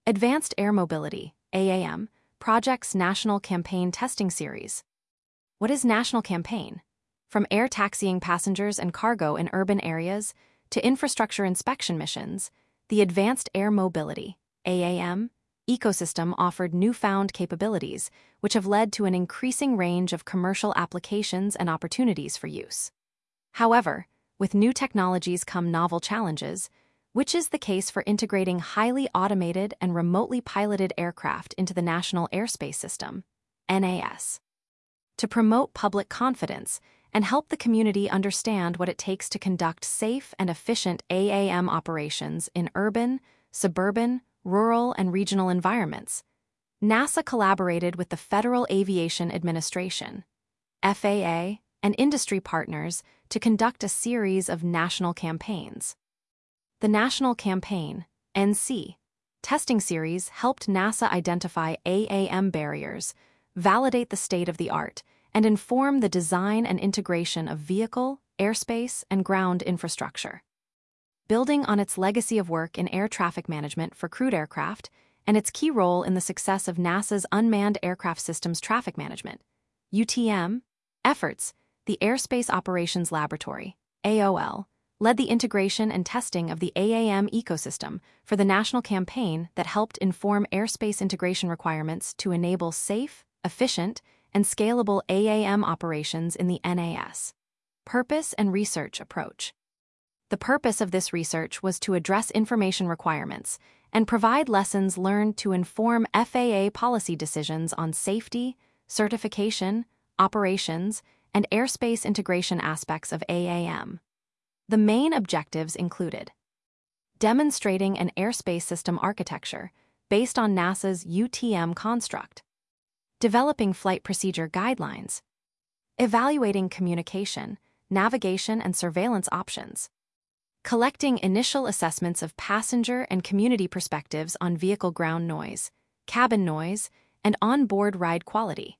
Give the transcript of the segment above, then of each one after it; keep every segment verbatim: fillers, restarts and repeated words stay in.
Advanced Air Mobility, A A M, Project's National Campaign Testing Series. What is National Campaign? From air taxiing passengers and cargo in urban areas to infrastructure inspection missions, the Advanced Air Mobility, A A M, ecosystem offered newfound capabilities, which have led to an increasing range of commercial applications and opportunities for use. However, with new technologies come novel challenges, which is the case for integrating highly automated and remotely piloted aircraft into the National Airspace System, N A S. To promote public confidence and help the community understand what it takes to conduct safe and efficient A A M operations in urban, suburban, rural, and regional environments, NASA collaborated with the Federal Aviation Administration, F A A, and industry partners to conduct a series of national campaigns. The National Campaign, N C, testing series helped NASA identify A A M barriers, validate the state-of-the-art, and inform the design and integration of vehicle, airspace, and ground infrastructure. Building on its legacy of work in air traffic management for crewed aircraft and its key role in the success of NASA's Unmanned Aircraft Systems Traffic Management, U T M, efforts, the Airspace Operations Laboratory, A O L, led the integration and testing of the A A M ecosystem for the national campaign that helped inform airspace integration requirements to enable safe, efficient, and scalable A A M operations in the N A S. Purpose and research approach. The purpose of this research was to address information requirements and provide lessons learned to inform F A A policy decisions on safety, certification, operations, and airspace integration aspects of A A M. The main objectives included demonstrating an airspace system architecture based on NASA's U T M construct, developing flight procedure guidelines, evaluating communication, navigation, and surveillance options, collecting initial assessments of passenger and community perspectives on vehicle ground noise, cabin noise, and on-board ride quality.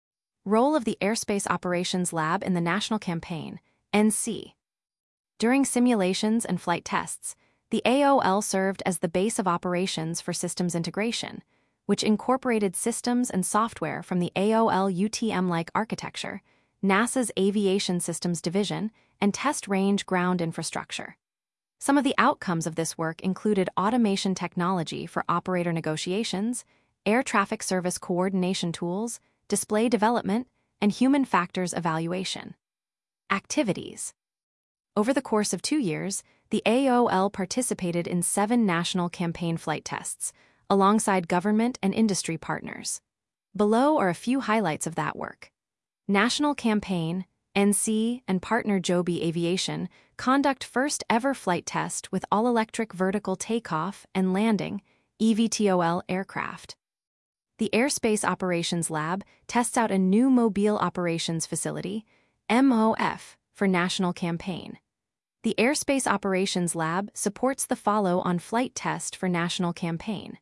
Role of the Airspace Operations Lab in the National Campaign, N C. During simulations and flight tests, the A O L served as the base of operations for systems integration, which incorporated systems and software from the A O L U T M-like architecture, NASA's Aviation Systems Division, and test range ground infrastructure. Some of the outcomes of this work included automation technology for operator negotiations, air traffic service coordination tools, display development, and human factors evaluation. Activities. Over the course of two years, the A O L participated in seven national campaign flight tests, alongside government and industry partners. Below are a few highlights of that work. National Campaign, N C, and partner Joby Aviation conduct first-ever flight test with all-electric vertical takeoff and landing E V T O L aircraft. The Airspace Operations Lab tests out a new Mobile Operations Facility, M O F, for National Campaign. The Airspace Operations Lab supports the follow-on flight test for National Campaign.